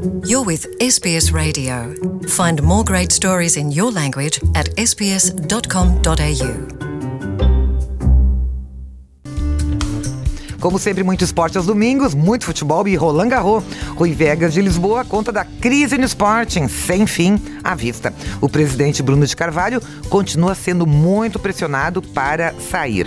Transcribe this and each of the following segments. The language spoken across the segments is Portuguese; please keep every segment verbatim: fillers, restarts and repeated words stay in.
You're with S B S Radio. Find more great stories in your language at s b s dot com dot a u. Como sempre, muito esporte aos domingos, muito futebol e Roland Garros. Rui Viegas de Lisboa conta da crise no Sporting, sem fim à vista. O presidente Bruno de Carvalho continua sendo muito pressionado para sair.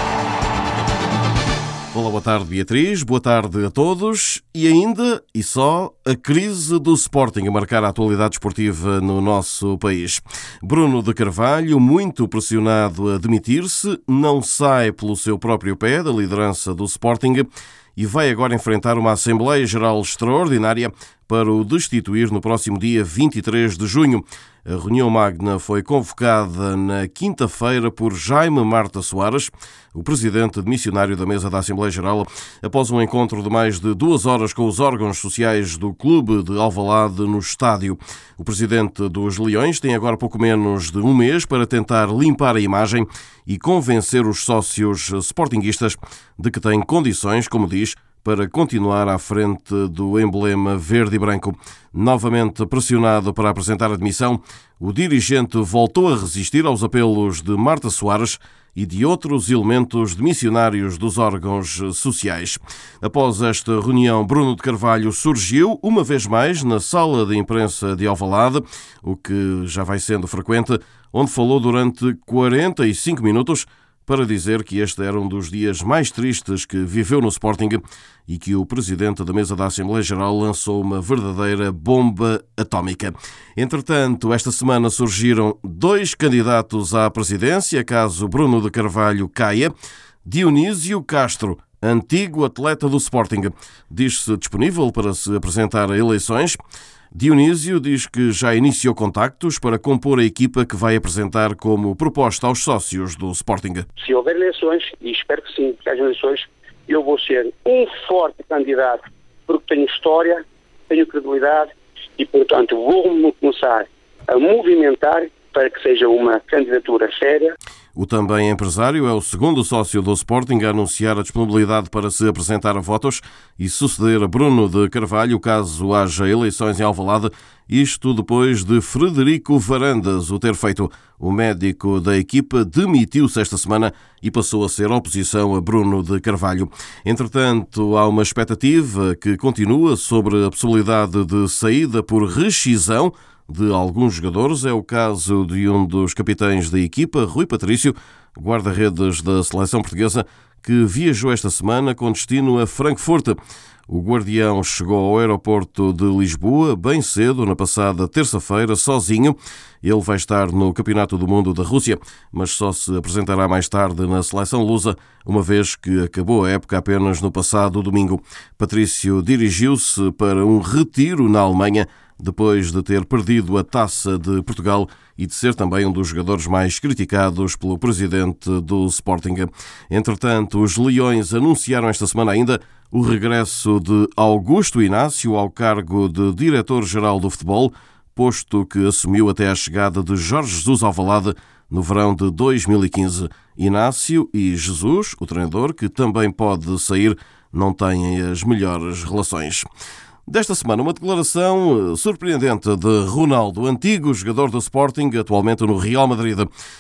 Olá, boa tarde, Beatriz. Boa tarde a todos. E ainda, e só, a crise do Sporting a marcar a atualidade esportiva no nosso país. Bruno de Carvalho, muito pressionado a demitir-se, não sai pelo seu próprio pé da liderança do Sporting e vai agora enfrentar uma Assembleia Geral extraordinária para o destituir no próximo dia vinte e três de junho. A reunião magna foi convocada na quinta-feira por Jaime Marta Soares, o presidente demissionário da mesa da Assembleia Geral, após um encontro de mais de duas horas com os órgãos sociais do clube de Alvalade no estádio. O presidente dos Leões tem agora pouco menos de um mês para tentar limpar a imagem e convencer os sócios sportinguistas de que têm condições, como diz, para continuar à frente do emblema verde e branco. Novamente pressionado para apresentar a demissão, o dirigente voltou a resistir aos apelos de Marta Soares e de outros elementos demissionários dos órgãos sociais. Após esta reunião, Bruno de Carvalho surgiu, uma vez mais, na sala de imprensa de Alvalade, o que já vai sendo frequente, onde falou durante quarenta e cinco minutos para dizer que este era um dos dias mais tristes que viveu no Sporting e que o presidente da mesa da Assembleia Geral lançou uma verdadeira bomba atómica. Entretanto, esta semana surgiram dois candidatos à presidência, caso Bruno de Carvalho caia. Dionísio Castro, antigo atleta do Sporting, diz-se disponível para se apresentar a eleições. Dionísio diz que já iniciou contactos para compor a equipa que vai apresentar como proposta aos sócios do Sporting. Se houver eleições, e espero que sim, que haja eleições, eu vou ser um forte candidato, porque tenho história, tenho credibilidade e, portanto, vou começar a movimentar para que seja uma candidatura séria. O também empresário é o segundo sócio do Sporting a anunciar a disponibilidade para se apresentar a votos e suceder a Bruno de Carvalho caso haja eleições em Alvalade, isto depois de Frederico Varandas o ter feito. O médico da equipa demitiu-se esta semana e passou a ser oposição a Bruno de Carvalho. Entretanto, há uma expectativa que continua sobre a possibilidade de saída por rescisão de alguns jogadores. É o caso de um dos capitães da equipa, Rui Patrício, guarda-redes da seleção portuguesa, que viajou esta semana com destino a Frankfurt. O guardião chegou ao aeroporto de Lisboa bem cedo, na passada terça-feira, sozinho. Ele vai estar no Campeonato do Mundo da Rússia, mas só se apresentará mais tarde na seleção lusa, uma vez que acabou a época apenas no passado domingo. Patrício dirigiu-se para um retiro na Alemanha, depois de ter perdido a Taça de Portugal e de ser também um dos jogadores mais criticados pelo presidente do Sporting. Entretanto, os Leões anunciaram esta semana ainda o regresso de Augusto Inácio ao cargo de diretor-geral do futebol, posto que assumiu até a chegada de Jorge Jesus ao Alvalade no verão de dois mil e quinze. Inácio e Jesus, o treinador, que também pode sair, não têm as melhores relações. Desta semana, uma declaração surpreendente de Ronaldo, antigo jogador do Sporting, atualmente no Real Madrid.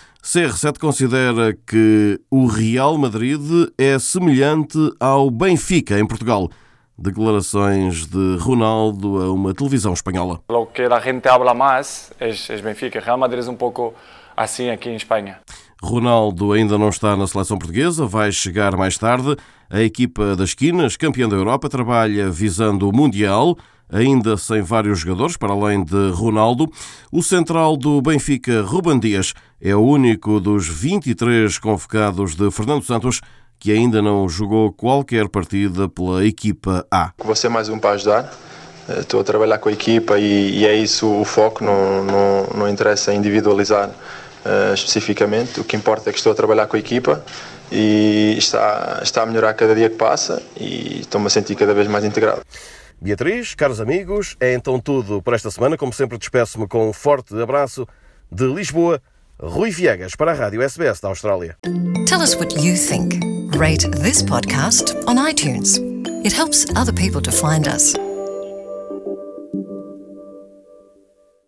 C R sete considera que o Real Madrid é semelhante ao Benfica, em Portugal. Declarações de Ronaldo a uma televisão espanhola. O que a gente habla mais é, é Benfica. Real Madrid é um pouco assim aqui em Espanha. Ronaldo ainda não está na seleção portuguesa, vai chegar mais tarde. A equipa das Quinas, campeã da Europa, trabalha visando o Mundial, ainda sem vários jogadores, para além de Ronaldo. O central do Benfica, Ruben Dias, é o único dos vinte e três convocados de Fernando Santos que ainda não jogou qualquer partida pela equipa A. Vou ser mais um para ajudar. Estou a trabalhar com a equipa e, e é isso o foco, não, não, não interessa individualizar uh, especificamente. O que importa é que estou a trabalhar com a equipa e está, está a melhorar cada dia que passa e estou-me a sentir cada vez mais integrado. Beatriz, caros amigos, é então tudo por esta semana. Como sempre, despeço-me com um forte abraço de Lisboa. Rui Viegas para a Rádio S B S da Austrália. Tell us what you think. Rate this podcast on iTunes. It helps other people to find us.